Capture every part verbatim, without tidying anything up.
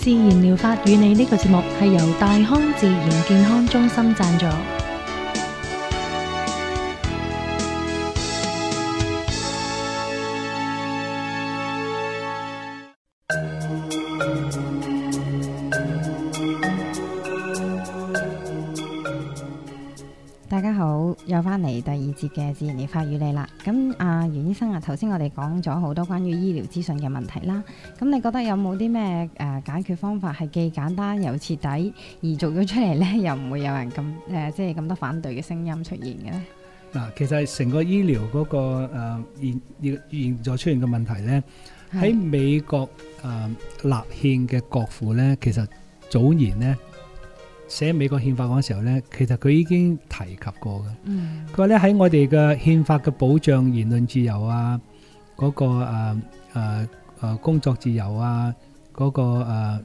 自然療法與你呢個節目係由大康自然健康中心贊助。 大家好，又翻嚟第二節嘅自然療法與你啦。咁啊，袁醫生啊，頭先我哋講咗好多關於醫療資訊嘅問題啦。咁你覺得有冇啲咩誒解決方法係既簡單又徹底，而做咗出嚟呢，又唔會有人咁誒、呃，即係咁多反對嘅聲音出現嘅咧？ 嗱，其實成個醫療嗰、那個誒、呃、現現現在出現嘅問題咧，喺美國誒立憲嘅國父咧，其實早年咧寫美國憲法嗰時候咧，其實佢已經提及過嘅。嗯，佢話咧喺我哋嘅憲法嘅保障言論自由啊，嗰、那個誒誒誒工作自由啊，嗰、那個誒、呃、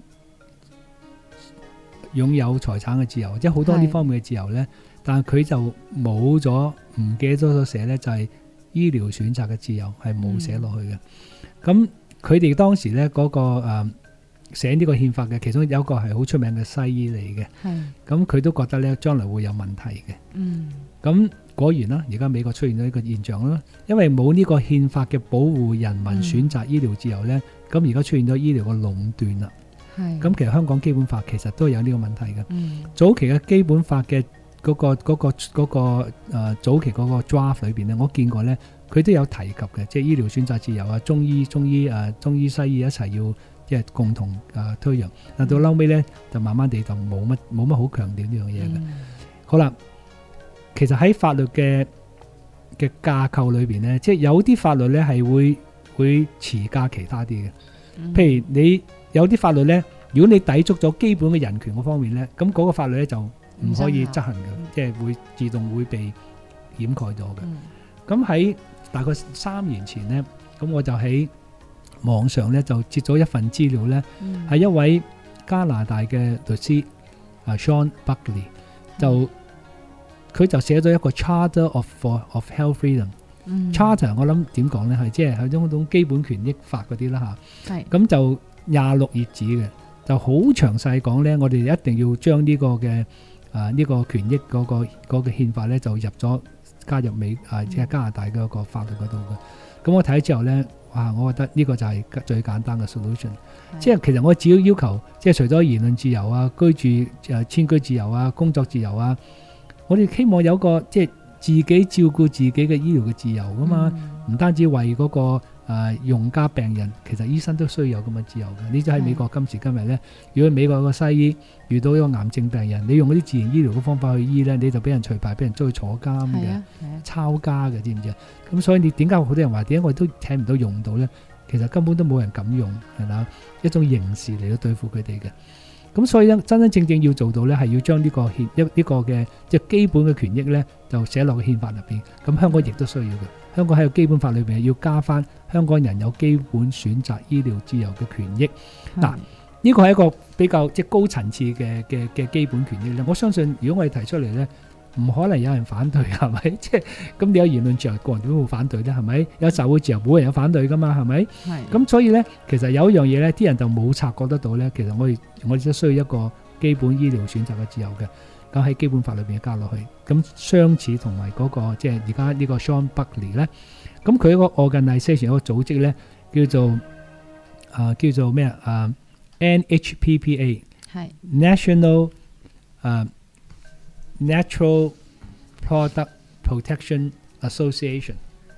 擁有財產嘅自由，即係好多呢方面嘅自由咧。但係佢就冇咗，唔記得咗寫咧，就係醫療選擇嘅自由係冇寫落去嘅。咁佢哋當時咧嗰、那個誒、呃、寫呢個憲法嘅，其中有一個係好出名嘅西醫嚟嘅。係。咁佢都覺得咧將來會有問題嘅。嗯。咁果然啦，而家美國出現咗呢個現象啦，因為冇呢個憲法嘅保護人民選擇醫療自由咧，咁而家出現咗醫療嘅壟斷啦。係。咁其實香港基本法其實都有呢個問題嘅。嗯。早期嘅基本法嘅嗰、那個嗰、那個嗰、那個呃、早期嗰個 draft 裏邊咧，我見過咧，佢都有提及嘅，即係醫療選擇自由啊，中醫中醫誒、呃、中醫西醫一齊要即係共同誒、呃、推揚。但到嬲尾咧，就慢慢地就冇乜冇乜好強調呢樣嘢嘅。好啦，其實喺法律嘅嘅架構裏邊咧，即係有啲法律咧係會會遲加其他啲嘅。譬如你有啲法律咧，如果你抵觸咗基本嘅人權嗰方面咧，咁嗰個法律咧就唔可以執行嘅，即係會自動會被掩蓋咗嘅。咁喺大概三年前呢，咁我就喺網上咧就截咗一份資料咧，係一位加拿大嘅律師啊 Sean Buckley， 就佢就寫咗一個 Charter of for of Health Freedom。Charter 我諗點講咧，係即係係種種基本權益法嗰啲啦嚇。係。咁就廿六頁紙嘅，就好詳細講咧，我哋一定要將呢個嘅啊！呢、這個權益嗰、那個嗰、那個憲法咧就入咗加入美啊，即係加拿大嘅一個法律嗰度嘅。咁我睇咗之後咧，哇！我覺得呢個就係最簡單嘅 solution。即係其實我只要要求，即係除咗言論自由啊、居住誒遷居自由啊、工作自由啊，我哋希望有個即係自己照顧自己嘅醫療嘅自由噶嘛，唔、嗯、單止為嗰、那個。誒、呃、用家病人，其實醫生都需要有咁嘅自由嘅。呢就喺美國今時今日咧，如果美國個西醫遇到一個癌症病人，你用嗰啲自然醫療嘅方法去醫咧，你就俾人除牌，俾人追去坐監嘅、啊啊，抄家嘅，知唔知啊？咁所以你點解好多人話點解我哋都聽唔到用唔到咧？其實根本都冇人敢用，係咪？一種刑事嚟到對付佢哋嘅。咁所以咧，真真正正要做到咧，係要將呢個憲一呢個嘅即係基本嘅權益咧，就寫落個憲法入邊。咁香港亦都需要嘅。香港喺個基本法裏邊要加翻香港人有基本選擇醫療自由嘅權益。嗱，呢個係一個比較即係高層次嘅嘅嘅基本權益咧。我相信如果我哋提出嚟咧，唔可能有人反對，係咪？即係咁你有言論自由，個人點會反對咧？係咪？有集會自由，冇人有反對噶嘛？係咪？係。咁所以咧，其實有一樣嘢咧，啲人就冇察覺得到咧。其實我哋我哋都需要一個基本醫療選擇嘅自由嘅。咁喺基本法裏邊加落去，咁相似同埋嗰個即係而家呢個 Sean Buckley 咧，咁佢一個 organisation 一個組織咧，叫做啊、呃、叫做咩啊 N H P P A 係 National 啊、uh, Natural Product Protection Association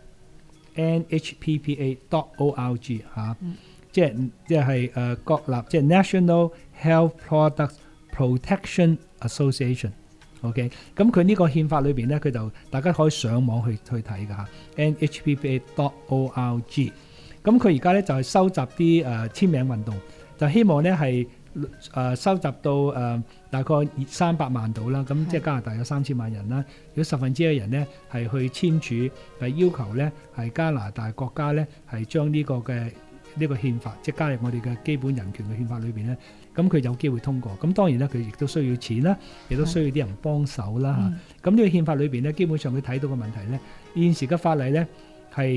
N H P P A dot org 嚇，即係即係誒國立即係 National Health Products Protection Association，OK， 咁佢呢個憲法裏邊咧，佢就大家可以上網去去睇噶吓 ，N H P P A dot org。咁佢而家咧就係收集啲誒簽名運動，就希望咧係誒收集到誒大概三百萬度啦。咁即係加拿大有三千萬人啦。如果十分之一嘅人咧係去簽署，係要求咧係加拿大國家咧係將呢個嘅呢個憲法，即係加入我哋嘅基本人權嘅憲法裏邊咧。咁佢有機會通過，咁當然咧佢亦都需要錢啦，亦都需要啲人幫手啦嚇。咁呢個憲法裏邊咧，基本上佢睇到嘅問題咧，現時嘅法例咧係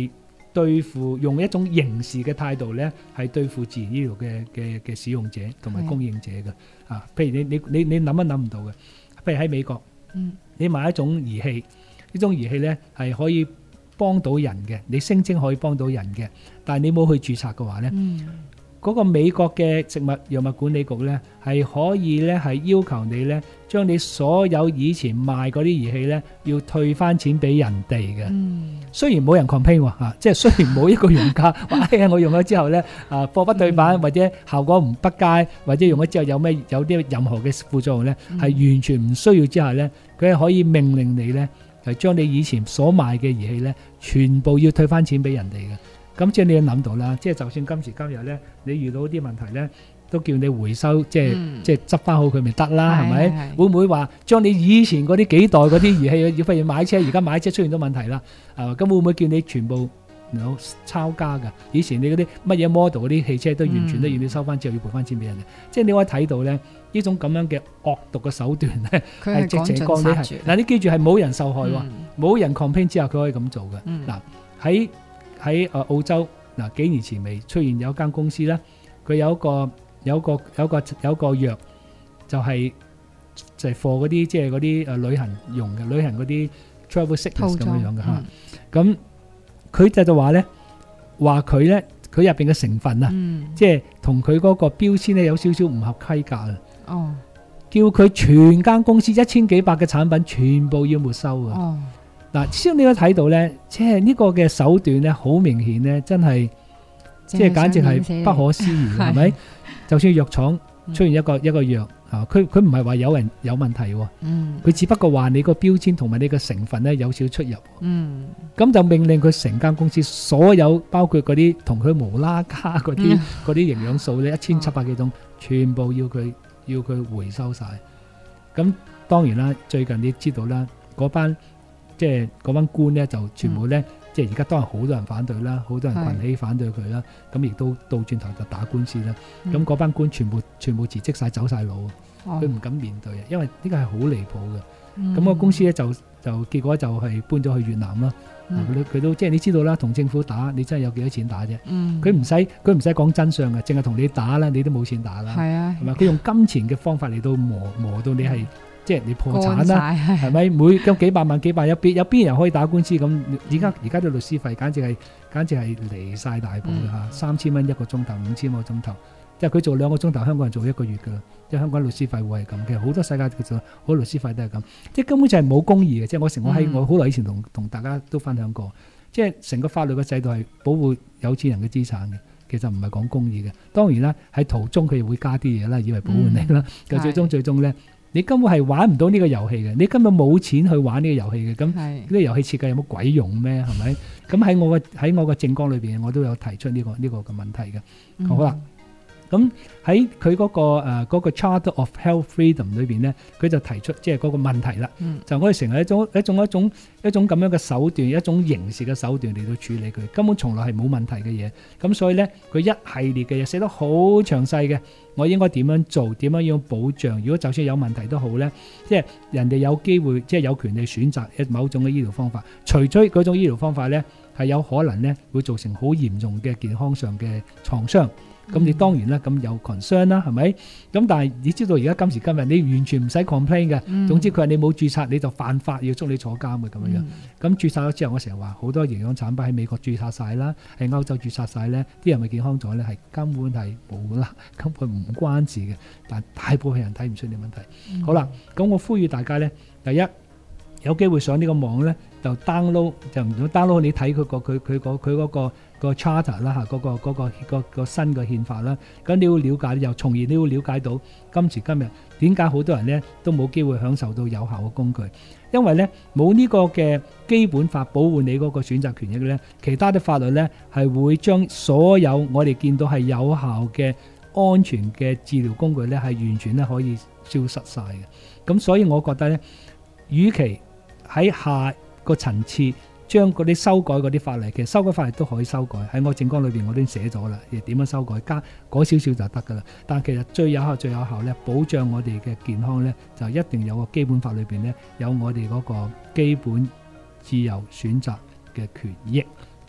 對付用一種刑事嘅態度咧，係對付自然醫療嘅嘅嘅使用者同埋供應者嘅啊。譬如你你你你諗都諗唔到嘅，譬如喺美國， 嗯， 你買一種儀器，呢種儀器咧係可以幫到人嘅，你聲稱可以幫到人嘅，但係你冇去註冊嘅話咧， 嗯， 嗰個美國嘅食物藥物管理局咧係可以咧係要求你咧將你所有以前賣嗰啲儀器咧要退翻錢俾人哋嘅。 嗯， 雖然冇人 complain 喎嚇，即係雖然冇一個用家話哎呀我用咗之後咧啊貨不對版或者效果唔不佳，或者用咗之後有咩有啲任何嘅副作用咧，係完全唔需要之下咧，佢係可以命令你咧係將你以前所賣嘅儀器咧全部要退翻錢俾人哋嘅。咁即係你要諗到啦，即係就算今時今日咧，你遇到啲問題咧，都叫你回收，即係、嗯、即係執翻好佢咪得啦，係咪？會唔會話將你以前嗰啲幾代嗰啲儀器，要譬如買車，而家買車出現咗問題啦，啊咁會唔會叫你全部有抄家㗎？以前你嗰啲乜嘢 model 嗰啲汽車都完全都要你收翻之後要賠翻錢俾人哋，嗯、即係你可以睇到咧呢種咁樣嘅惡毒嘅手段咧，係直情講你係嗱，你記住係冇人受害喎，冇、嗯、人 complain 之後佢可以咁做嘅。嗱喺喺誒澳洲嗱幾年前未出現有一間公司咧，佢有一個有一個有一個有一個藥就係就係 for 嗰啲即係嗰啲誒旅行用嘅旅行嗰啲 travel sickness 咁樣樣嘅嚇。咁佢就就話咧話佢咧佢入邊嘅成分啊，即係同佢嗰個標籤咧有少少唔合規格啊。哦，叫佢全間公司一千幾百嘅產品全部要沒收啊。哦。嗱，先你都睇到咧，即係呢個嘅手段咧，好明顯咧，真係即係簡直係不可思議，係咪？就算藥廠出現一個、嗯、一個藥啊，佢佢唔係話有人有問題喎，嗯，佢只不過話你個標籤同埋你個成分咧有少出入，嗯，咁就命令佢成間公司所有包括嗰啲同佢無啦加嗰啲嗰啲營養素咧一千七百幾種，嗯、全部要佢要佢回收晒。咁當然啦，最近你知道啦，嗰班即係嗰班官咧就全部咧，嗯、即係而家當然好多人反對啦，好多人群起反對佢啦，咁亦都倒轉頭就打官司啦。咁嗰、嗯、班官全部全部辭職晒走晒佬，佢唔、哦、敢面對啊，因為呢個係好離譜嘅。咁、嗯、個公司咧就就結果就係搬咗去越南啦。佢、嗯、都，都即係你知道啦，同政府打你真係有幾多錢打啫？佢唔使佢唔使講真相嘅，淨係同你打啦，你都冇錢打啦。係啊，係咪？佢用金錢嘅方法嚟到磨磨到你係。即係你破產啦，係咪？每咁幾百萬、幾百有邊有邊人可以打官司咁？而家而家啲律師費簡直係簡直係離晒大譜嘅嚇，嗯、三千蚊一個鐘頭，五千蚊個鐘頭，即係佢做兩個鐘頭，香港人做一個月㗎啦。即係香港律師費會係咁嘅，好多世界嘅好多律師費都係咁，即係根本就係冇公義嘅。即係我成我喺、嗯、我好耐以前同同大家都分享過，即係成個法律嘅制度係保護有錢人嘅資產嘅，其實唔係講公義嘅。當然啦，喺途中佢會加啲嘢啦，以為保護你啦，就、嗯、最終最終咧。你根本係玩唔到呢個遊戲嘅，你根本冇錢去玩呢個遊戲嘅，咁呢個遊戲設計有冇鬼用咩？係咪？咁喺我嘅喺我嘅政綱裏邊，我都有提出呢、呢個呢、呢個嘅問題嘅。嗯、好啦，咁喺佢嗰個誒、呃嗰個 Charter of Health Freedom 裏邊咧，佢就提出即係嗰個問題啦。嗯、就我哋成為一種一種一種一種咁樣嘅手段，一種刑事嘅手段嚟到處理佢，根本從來係冇問題嘅嘢。咁所以咧，佢一系列嘅嘢寫得好詳細嘅。我應該點樣做？點樣樣保障？如果就算有問題都好咧，即係人哋有機會，即係有權利選擇一某種嘅醫療方法。除咗嗰種醫療方法咧，係有可能咧會造成好嚴重嘅健康上嘅創傷。咁你當然啦，咁有 concern 啦，係咪？咁但係你知道而家今時今日，你完全唔使 complain 嘅。嗯、總之佢話你冇註冊，你就犯法，要捉你坐監嘅咁樣樣。咁、嗯、註冊咗之後，我成日話好多營養產品喺美國註冊晒啦，喺歐洲註冊晒咧，啲人咪健康咗咧，係根本係冇啦，根本唔關事嘅。但係大部分人睇唔出呢個問題。嗯、好啦，咁我呼籲大家咧，第一有機會上呢個網咧，就 download 就唔用 download，你睇佢個佢佢個佢嗰個。個 charter 啦嚇，嗰個嗰個個個新嘅憲法啦，咁你要了解，又從而你要了解到今時今日點解好多人咧都冇機會享受到有效嘅工具，因為咧冇呢個嘅基本法保護你嗰個選擇權益咧，其他的法律咧係會將所有我哋見到係有效嘅安全嘅治療工具咧係完全咧可以消失晒嘅。咁所以我覺得咧，與其喺下個層次將嗰啲修改嗰啲法例，其實修改法例都可以修改，喺我政綱裏邊我都已經寫咗啦，亦點樣修改，加改少少就得噶啦。但係其實最有效、最有效咧，保障我哋嘅健康咧，就一定有個基本法裏邊咧，有我哋嗰個基本自由選擇嘅權益。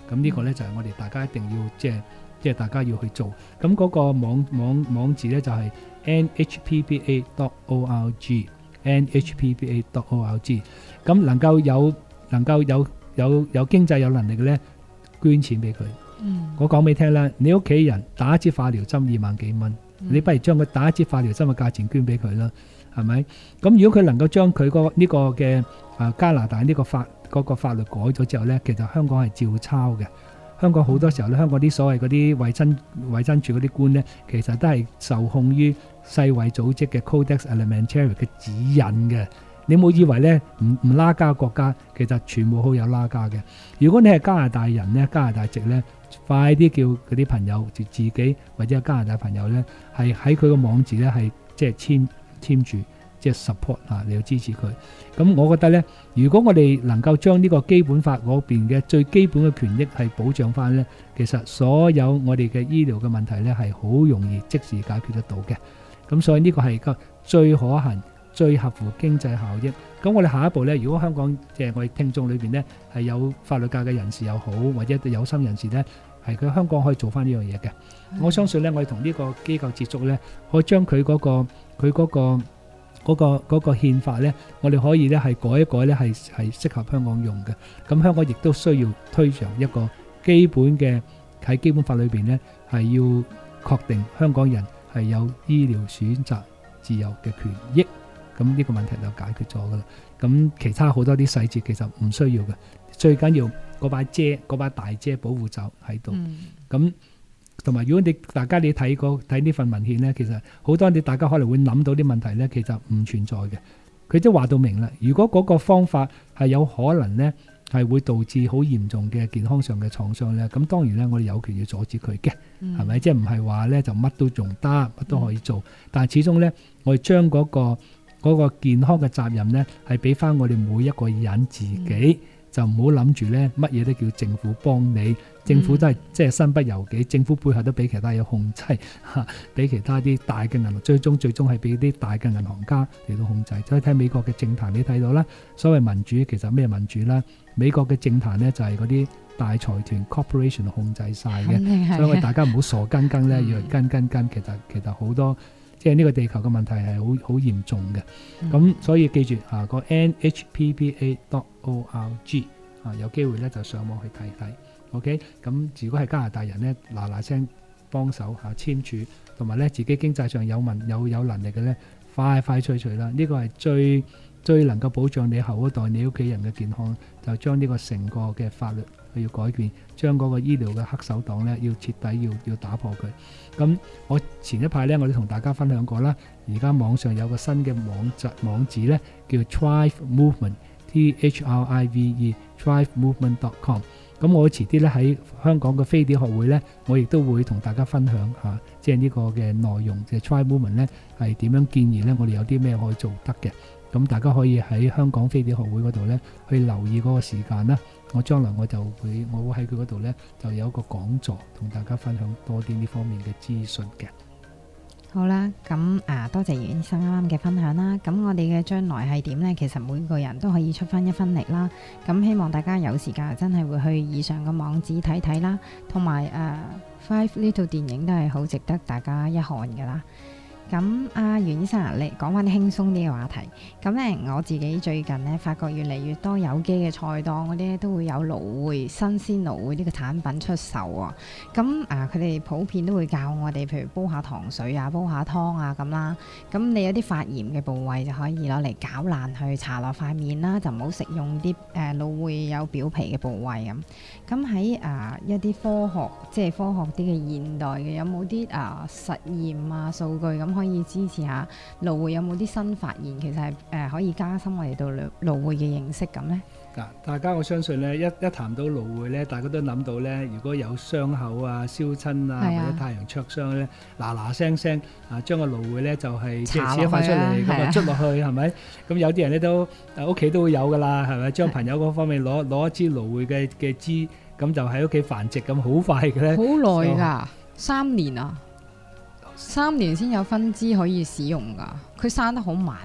咁呢個咧就係我哋大家一定要即係即係大家要去做。咁嗰個網網網址咧就係 n h p b a dot org n h p b a dot org。咁能夠有能夠有有有經濟有能力嘅咧，捐錢俾佢。 嗯， 我講俾你聽啦，你屋企人打一支化療針二萬幾蚊，你不如將佢打一支化療針嘅價錢捐俾佢啦，係咪？咁如果佢能夠將佢個呢個嘅啊加拿大呢個法嗰個法律改咗之後咧，其實香港係照抄嘅。香港好多時候咧，香港啲所謂嗰啲衞生衞生署嗰啲官咧，其實都係受控於世衛組織嘅 Codex Alimentarius 嘅指引嘅。你冇以為咧唔唔拉加國家，其實全部好有拉加嘅。如果你係加拿大人咧，加拿大籍咧，快啲叫嗰啲朋友，自自己或者加拿大朋友咧，係喺佢個網址咧係即係簽簽住，即係 support 啊，你要支持佢。咁我覺得咧，如果我哋能夠將呢個基本法嗰邊嘅最基本嘅權益係保障翻咧，其實所有我哋嘅醫療嘅問題咧係好容易即時解決得到嘅。咁所以呢個係個最可行、最合乎經濟效益。咁我哋下一步咧，如果香港即係我哋聽眾裏邊咧係有法律界嘅人士又好，或者有心人士咧，係佢香港可以做翻呢樣嘢嘅。我相信咧，我哋同呢個機構接觸咧，可以將佢嗰個佢嗰個嗰個嗰個憲法咧，我哋可以咧係改一改咧，係係適合香港用嘅。咁香港亦都需要推上一個基本嘅喺基本法裏邊咧，係要確定香港人係有醫療選擇自由嘅權益。咁呢個問題就解決咗噶啦。咁其他好多啲細節其實唔需要嘅，最緊要嗰把遮嗰把大遮保護罩喺度。咁同埋如果你大家你睇過睇呢份文獻咧，其實好多你大家可能會諗到啲問題咧，其實唔存在嘅。佢都話到明啦，如果嗰個方法係有可能咧，係會導致好嚴重嘅健康上嘅創傷咧，咁當然咧我哋有權要阻止佢嘅，係咪？即係唔係話咧就乜都用得，乜都可以做。但係始終咧，我哋將嗰個嗰個健康嘅責任咧，係俾翻我哋每一個人自己，嗯、就唔好諗住咧乜嘢都叫政府幫你，政府都係、嗯、即係身不由己，政府背後都俾其他嘢控制嚇，俾其他啲大嘅銀行，最終最終係俾啲大嘅銀行家嚟到控制。所以睇美國嘅政壇，你睇到啦，所謂民主其實咩民主啦？美國嘅政壇咧就係嗰啲大財團 corporation 控制晒嘅，所以大家唔好傻更更咧，要跟跟跟，其實其實好多。即係呢個地球嘅問題係好好嚴重嘅，咁、嗯、所以記住啊個 n h p b a dot org 啊，有機會咧就上網去睇睇 ，OK？咁如果係加拿大人咧，嗱嗱聲幫手嚇簽署，同埋咧自己經濟上有問有有能力嘅咧，快快脆脆啦！呢、這個係最最能夠保障你後一代你屋企人嘅健康，就將呢個成個嘅法律要改變，將嗰個醫療嘅黑手黨咧要徹底要要打破佢。咁我前一排咧，我哋同大家分享過啦。而家網上有個新嘅網址網址咧，叫 Thrive Movement，T H R I V E，Thrive Movement dot com。咁我遲啲咧喺香港嘅飛碟學會咧，我亦都會同大家分享下，即係呢個嘅內容，即係 Thrive Movement 咧係點樣建議咧，我哋有啲咩可以做得嘅。咁大家可以喺香港飛碟學會嗰度咧，去留意嗰個時間啦。我將來我就會，我會喺佢嗰度咧，就有一個講座，同大家分享多啲呢方面嘅資訊嘅。 好啦，咁啊，多謝袁醫生啱啱嘅分享啦。咁我哋嘅將來係點呢？其實每個人都可以出翻一分力啦。咁希望大家有時間真係會去以上嘅網址睇睇啦，同埋誒 Five 呢套電影都係好值得大家一看噶啦。咁阿袁醫生啊，你講翻啲輕鬆啲嘅話題。咁咧，我自己最近咧發覺越嚟越多有機嘅菜檔嗰啲都會有蘆薈新鮮蘆薈呢個產品出售啊。咁啊，佢哋普遍都會教我哋，譬如煲下糖水啊，煲下湯啊咁啦。咁你有啲發炎嘅部位就可以攞嚟攪爛去搽落塊面啦，就唔好食用啲誒蘆薈有表皮嘅部位咁。咁喺啊一啲科學即係科學啲嘅現代嘅，有冇啲啊實驗啊數據咁？可以支持下蘆薈有冇啲新發現，其實係誒、呃、可以加深我哋對蘆蘆薈嘅認識咁呢？ 嗱，大家我相信咧，一一談到蘆薈咧，大家都諗到咧，如果有傷口啊、燒親啊，或者太陽灼傷咧，嗱嗱聲聲啊，將個蘆薈咧就係即係切一塊出嚟咁啊，捽落去係咪？咁有啲人咧都屋企都會有噶啦，係咪？將朋友嗰方面攞攞一支蘆薈嘅嘅枝，咁就喺屋企繁殖咁，好快嘅咧。好耐㗎，三年啊！三年先有分支可以使用噶，佢生得好慢啊。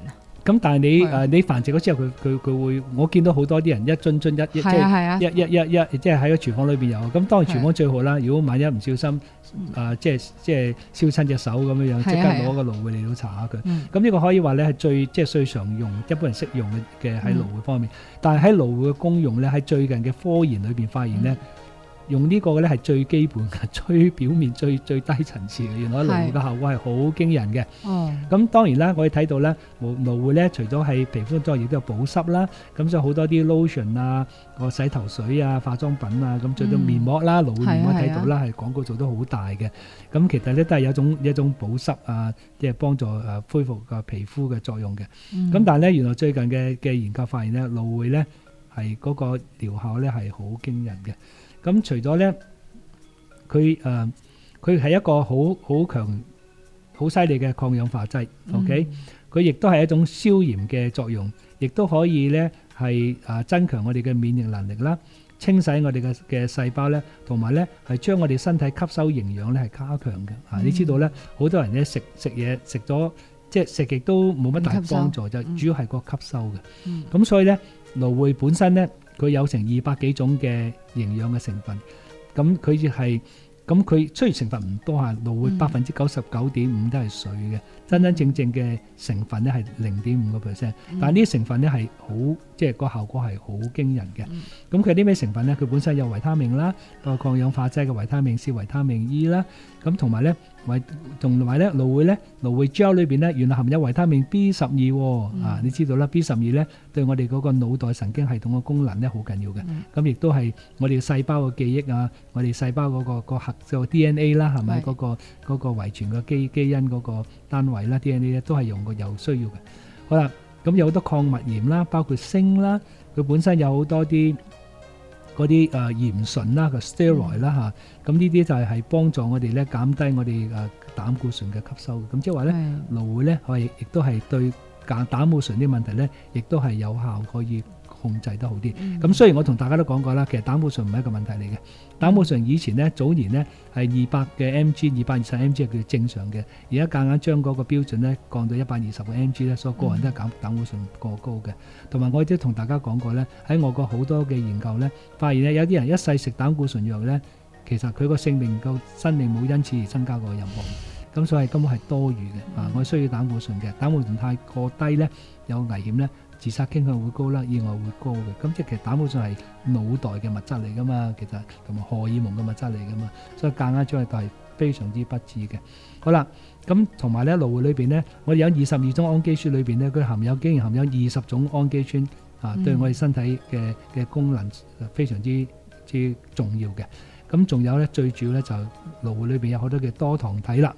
咁但係你係啊誒你繁殖咗之後，佢佢佢會，我見到好多啲人一樽樽一一即係啊係啊係一一一一即係喺個廚房裏邊有。咁當然廚係房最好啦。如果萬一唔小心嗯誒即係即係燒親隻手咁樣樣，即刻係啊係啊攞個蘆薈嚟到搽下佢。 嗯咁呢個可以話咧係最即係最常用，一般人識用嘅嘅喺蘆薈方面。但係喺蘆薈嘅功用咧，喺最近嘅科研裏邊發現咧。 嗯用呢個嘅咧係最基本嘅、最表面、最最低層次嘅。原來蘆薈嘅效果係好驚人嘅。 哦， 咁當然啦，我哋睇到咧，蘆蘆薈咧，除咗係皮膚之外，亦都有保濕啦。咁所以好多啲 lotion 啊、個洗頭水啊、化妝品啊，咁最到面膜啦，蘆薈面膜睇到啦，係廣告做得好大嘅。咁其實咧都係有一種一種保濕啊，即係幫助誒恢復個皮膚嘅作用嘅。咁但係咧，原來最近嘅嘅研究發現咧，蘆薈咧係嗰個療效咧係好驚人嘅。咁除咗咧，佢誒佢係一個好好強、好犀利嘅抗氧化劑。OK，佢亦都係一種消炎嘅作用，亦都可以咧係誒增強我哋嘅免疫能力啦，清洗我哋嘅嘅細胞咧，同埋咧係將我哋身體吸收營養咧係加強嘅。啊，你知道咧，好多人咧食食嘢食咗，即係食極都冇乜大幫助，就主要係個吸收嘅。咁所以咧，蘆薈本身咧。佢有成二百幾種嘅營養嘅成分，咁佢亦係，咁佢雖然成分唔多嚇，蘆薈百分之九十九點五都係水嘅，真真正正嘅成分咧係零點五個 percent，但係呢啲成分咧係好，即係個效果係好驚人嘅。咁佢有啲咩成分咧？佢本身有維他命啦，個抗氧化劑嘅維他命 C、維他命 E 啦，咁同埋咧維同埋咧蘆薈咧，蘆薈 gel 裏邊咧原來含有維他命 B 十二喎，啊你知道啦 ，B 十二咧對我哋嗰個腦袋神經系統嘅功能咧好緊要嘅，咁亦都係我哋細胞嘅記憶啊，我哋細胞嗰個個核就 D N A 啦，係咪嗰個嗰個遺傳嘅基基因嗰個單位啦 ，D N A 咧都係用個有需要嘅。好啦，咁有好多礦物鹽啦，包括鋅啦，佢本身有好多啲嗰啲誒鹽醇啦，個 steroid 啦嚇，咁呢啲就係係幫助我哋咧減低我哋誒膽固醇嘅吸收嘅。咁即係話咧，蘆薈咧可以亦都係對減膽固醇啲問題咧，亦都係有效可以控制得好啲。咁雖然我同大家都講過啦，其實膽固醇唔係一個問題嚟嘅。膽固醇以前咧早年咧係二百嘅 mg、二百二十 mg 係叫正常嘅，而家夾硬將嗰個標準咧降到一百二十個 mg 咧，所以個人都係減膽固醇過高嘅。同埋我亦都同大家講過咧，喺外國好多嘅研究咧，發現咧有啲人一世食膽固醇藥咧，其實佢個性命個生命冇因此而增加過任何。咁所以根本係多餘嘅啊！我需要膽固醇嘅，膽固醇太過低咧有危險咧，自殺傾向會高啦，意外會高嘅。咁即係其實膽固醇係腦袋嘅物質嚟噶嘛，其實同埋荷爾蒙嘅物質嚟噶嘛，所以夾硬將佢係非常之不智嘅。好啦，咁同埋咧蘆薈裏邊咧，我哋有二十二種氨基酸裏邊咧，佢含有竟然含有二十種氨基酸啊，對我哋身體嘅嘅功能非常之之重要嘅。咁仲有咧，最主要咧就蘆薈裏邊有好多嘅多糖體啦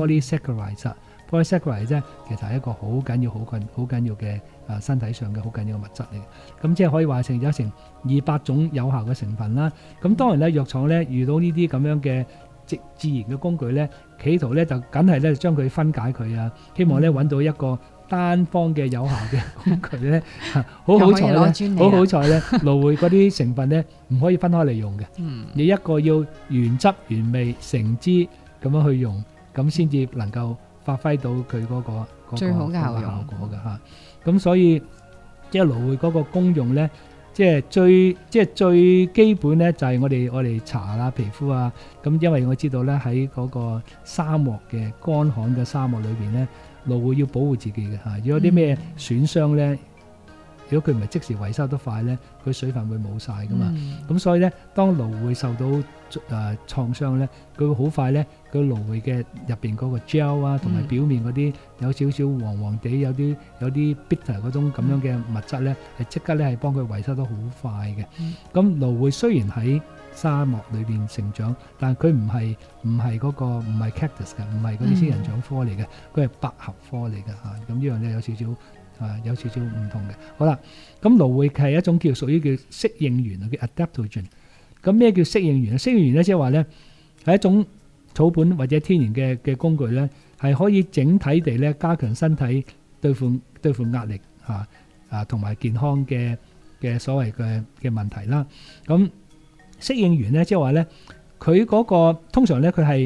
，polysaccharides。polysaccharides 咧其實係一個好緊要、好緊、好緊要嘅啊身體上嘅好緊要嘅物質嚟嘅。咁即係可以話成有成二百種有效嘅成分啦。咁當然咧，藥廠咧遇到呢啲咁樣嘅自自然嘅工具咧，企圖咧就梗係咧將佢分解佢啊，希望咧揾到一個單方嘅有效嘅工具咧，好好彩咧，好好彩咧，蘆薈嗰啲成分咧唔可以分開嚟用嘅。嗯，你一個要原汁原味成支咁樣去用，咁先至能夠發揮到佢嗰個嗰個最好嘅效效果嘅嚇。咁所以即係蘆薈嗰個功用咧，即係最即係最基本咧，就係我哋我哋搽啦皮膚啊。咁因為我知道咧喺嗰個沙漠嘅乾旱嘅沙漠裏邊咧。蘆薈要保護自己嘅嚇，如果有啲咩損傷咧，如果佢唔係即時維修得快咧，佢水分會冇晒噶嘛。咁、嗯、所以咧，當蘆薈受到誒、呃、創傷咧，佢會好快咧，佢蘆薈嘅入邊嗰個 gel 啊，同埋表面嗰啲有少少黃黃地，有啲有啲 bitter 嗰種咁樣嘅物質咧，係即刻咧係幫佢維修得好快嘅。咁蘆薈雖然喺沙漠裏邊成長，但係佢唔係唔係嗰個唔係 cactus 嘅，唔係嗰啲仙人掌科嚟嘅，佢係百合科嚟嘅嚇。咁呢樣咧有少少啊，有少少唔同嘅。好啦，咁蘆薈係一種叫屬於叫適應原啊，叫 adaptogen。咁咩叫適應原啊？適應原咧即係話咧係一種草本或者天然嘅嘅工具咧，係可以整體地咧加強身體對付對付壓力嚇啊同埋健康嘅嘅所謂嘅嘅問題啦。咁適應原咧，即係話咧，佢嗰個通常咧，佢係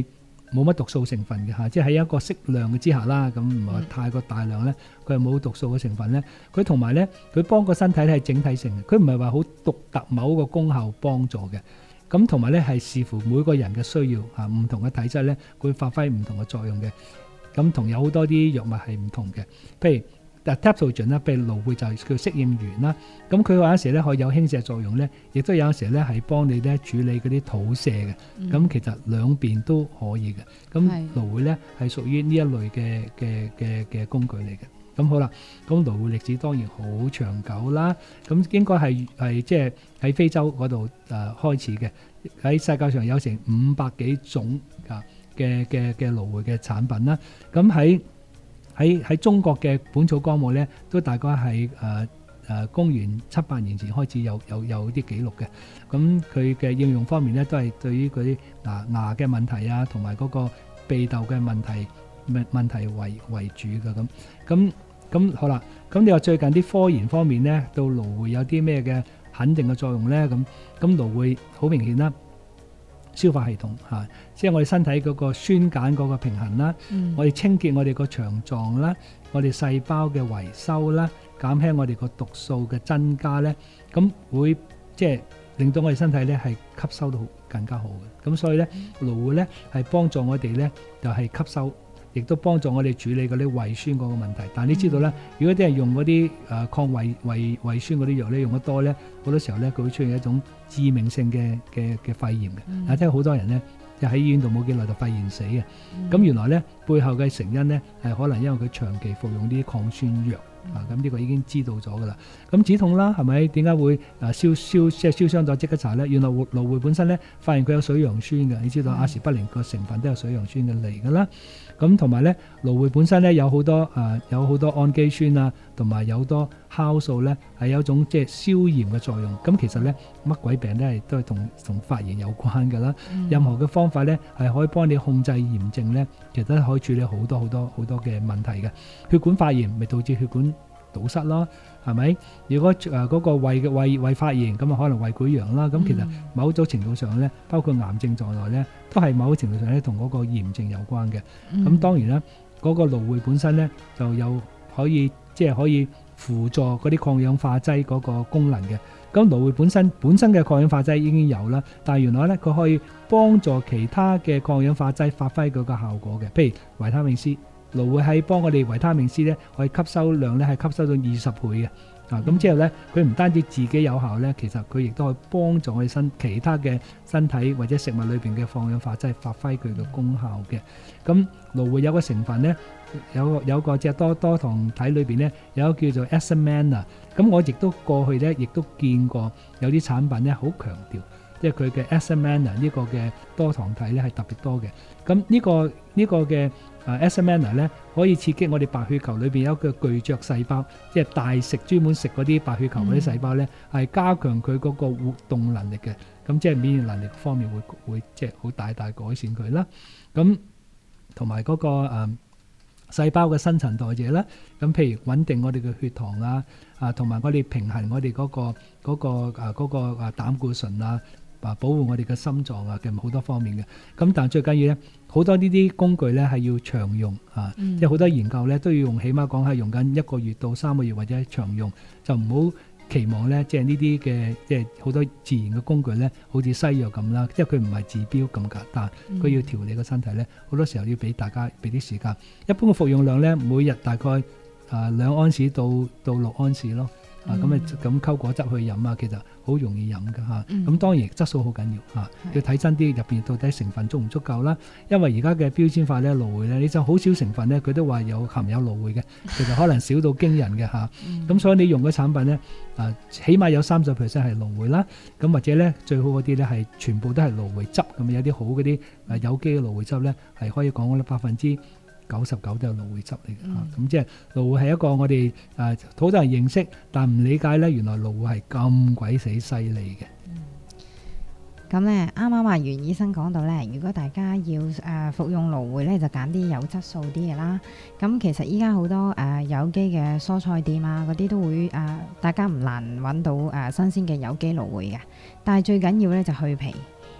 冇乜毒素成分嘅嚇，即係喺一個適量嘅之下啦，咁唔係太過大量咧，佢係冇毒素嘅成分咧。佢同埋咧，佢幫個身體咧係整體性嘅，佢唔係話好獨特某個功效幫助嘅。咁同埋咧係視乎每個人嘅需要嚇，唔同嘅體質咧會發揮唔同嘅作用嘅。咁同有好多啲藥物係唔同嘅，譬如。但 Adaptogen 啦，譬如蘆薈就係叫適應源啦。咁佢有陣時咧可以有輕瀉作用咧，亦都有陣時咧係幫你咧處理嗰啲肚瀉嘅。咁、嗯、其實兩邊都可以嘅。咁蘆薈咧係屬於呢一類嘅嘅嘅嘅工具嚟嘅。咁好啦，咁蘆薈歷史當然好長久啦。咁應該係係即係喺非洲嗰度誒開始嘅。喺世界上有成五百幾種啊嘅嘅嘅蘆薈嘅產品啦。咁喺喺喺中國嘅《本草綱目》咧，都大概係誒誒公元七百年前開始有有有啲記錄嘅。咁佢嘅應用方面咧，都係對於嗰啲牙牙嘅問題啊，同埋嗰個鼻竇嘅問題問問題為為主嘅咁。咁咁好啦，咁你話最近啲科研方面咧，到蘆薈有啲咩嘅肯定嘅作用咧？咁咁蘆薈好明顯啦。消化系統嚇、啊，即係我哋身體嗰個酸鹼嗰個平衡啦，嗯、我哋清潔我哋個腸臟啦，我哋細胞嘅維修啦，減輕我哋個毒素嘅增加咧，咁會即係令到我哋身體咧係吸收到更加好嘅。咁所以咧，蘆薈咧係幫助我哋咧就係、是、吸收，亦都幫助我哋處理嗰啲胃酸嗰個問題。但係你知道咧，嗯、如果啲人用嗰啲誒抗胃胃胃酸嗰啲藥咧用得多咧，好多時候咧佢會出現一種致命性嘅嘅嘅肺炎嘅，啊、嗯，即係好多人咧就喺醫院度冇幾耐就肺炎死嘅。咁、嗯、原來咧背後嘅成因咧係可能因為佢長期服用啲抗酸藥。啊，咁呢個已經知道咗噶啦。咁止痛啦，係咪？點解會啊燒燒即係燒傷咗即刻搽咧？原來蘆蘆薈本身咧發現佢有水楊酸嘅，你知道阿士匹靈個成分都有水楊酸嘅嚟噶啦。咁同埋咧，蘆薈本身咧有好多啊，有好多氨基酸啊，同埋有好多酵素咧，係有一種即係消炎嘅作用。咁其實咧，乜鬼病咧係都係同同發炎有關噶啦。嗯、任何嘅方法咧係可以幫你控制炎症咧，其實都可以處理好多好多好多嘅問題嘅。血管發炎咪導致血管堵塞咯，係咪？如果誒嗰個胃嘅胃胃發炎，咁啊可能胃潰瘍啦。咁、嗯、其實某種程度上咧，包括癌症在內咧，都係某種程度上咧同嗰個炎症有關嘅。咁、嗯、當然啦，嗰、嗰個蘆薈本身咧就有可以即係、就是、可以輔助嗰啲抗氧化劑嗰個功能嘅。咁蘆薈本身本身嘅抗氧化劑已經有啦，但係原來咧佢可以幫助其他嘅抗氧化劑發揮嗰個效果嘅，譬如維他命 C。蘆薈係幫我哋維他命 C 咧，可以吸收量咧係吸收到二十倍嘅，啊咁之後咧，佢唔單止自己有效咧，其實佢亦都可以幫助我哋身其他嘅身體或者食物裏邊嘅抗氧化劑發揮佢嘅功效嘅。咁蘆薈有個成分咧，有有個隻多多糖體裏邊咧，有一個叫做 Asamanna。咁我亦都過去咧，亦都見過有啲產品咧，好強調。即係佢嘅 Asamanna 呢個嘅多糖體咧係特別多嘅。咁呢個呢個嘅啊 Asamanna 咧可以刺激我哋白血球裏邊有一個巨噬細胞，即係大食專門食嗰啲白血球嗰啲細胞咧，係、嗯、加強佢嗰個活動能力嘅。咁即係免疫能力方面會會即係好大大改善佢啦。咁同埋嗰個誒細胞嘅新陳代謝啦。咁譬如穩定我哋嘅血糖啊，啊同埋我哋平衡我哋嗰個嗰個啊嗰個啊膽固醇啊。啊！保護我哋嘅心臟啊嘅好多方面嘅，咁但係最緊要咧，好多呢啲工具咧係要長用啊，嗯、即係好多研究咧都要用，起碼講係用緊一個月到三個月或者長用，就唔好期望咧，即係呢啲嘅即係好多自然嘅工具咧，好似西藥咁啦，即係佢唔係治標咁簡單，佢、嗯、要調理個身體咧，好多時候要俾大家俾啲時間。一般嘅服用量咧，每日大概啊兩安士到到六安士咯。啊咁啊咁溝果汁去飲啊，其實好容易飲㗎嚇。咁、嗯、當然質素好緊要嚇，是要睇真啲入邊到底成分足唔足夠啦。因為而家嘅標籤化咧，蘆薈咧，你就好少成分咧，佢都話有含有蘆薈嘅，其實可能少到驚人嘅嚇。咁、嗯、所以你用嘅產品咧，啊起碼有三十 percent 係蘆薈啦。咁或者咧最好嗰啲咧係全部都係蘆薈汁，咁有啲好嗰啲誒有機嘅蘆薈汁咧，係可以講咧百分之九十九都係蘆薈汁嚟嘅嚇，咁、嗯啊、即係蘆薈係一個我哋誒好多人認識，但唔理解咧，原來蘆薈係咁鬼死犀利嘅。 咁咧、嗯，啱啱阿袁醫生講到咧，如果大家要誒、呃、服用蘆薈咧，就揀啲有質素啲嘅啦。咁其實依家好多誒、呃、有機嘅蔬菜店啊，嗰啲都會誒、呃，大家唔難揾到誒、呃、新鮮嘅有機蘆薈嘅。但係最緊要咧就去皮。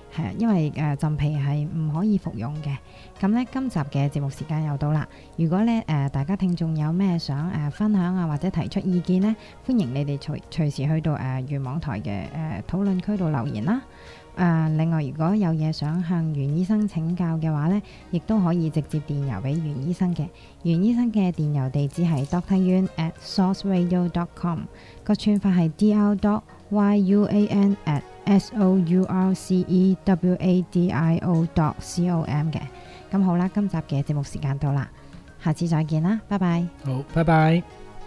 係啊，因為誒浸皮係唔可以服用嘅。咁呢，今集嘅節目時間又到啦。如果咧誒、呃、大家聽眾有咩想誒、呃、分享啊，或者提出意見呢，歡迎你哋隨隨時去到誒粵網台嘅誒討論區度留言啦。誒、呃，另外如果有嘢想向袁醫生請教嘅話呢，亦都可以直接電郵俾袁醫生嘅。袁醫生嘅電郵地址係 doctor yuan at sourceradio dot com， 個串法係 dr yuan at s o u r c e w a d i o dot com 嘅。咁好啦，今集嘅節目時間到啦，下次再見啦，拜拜。 好，拜拜。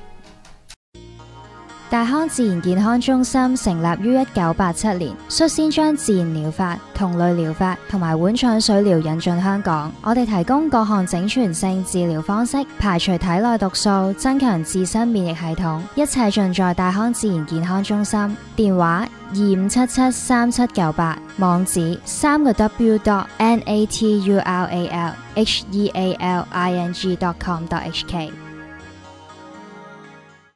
大康自然健康中心成立於一九八七年，率先將自然療法、同類療法同埋碗腸水療引進香港。我哋提供各項整全性治療方式，排除體內毒素，增強自身免疫系統，一切盡在大康自然健康中心。電話二五七七三七九八，網址三個 w dot n a t u r a l h e a l i n g dot com dot h k。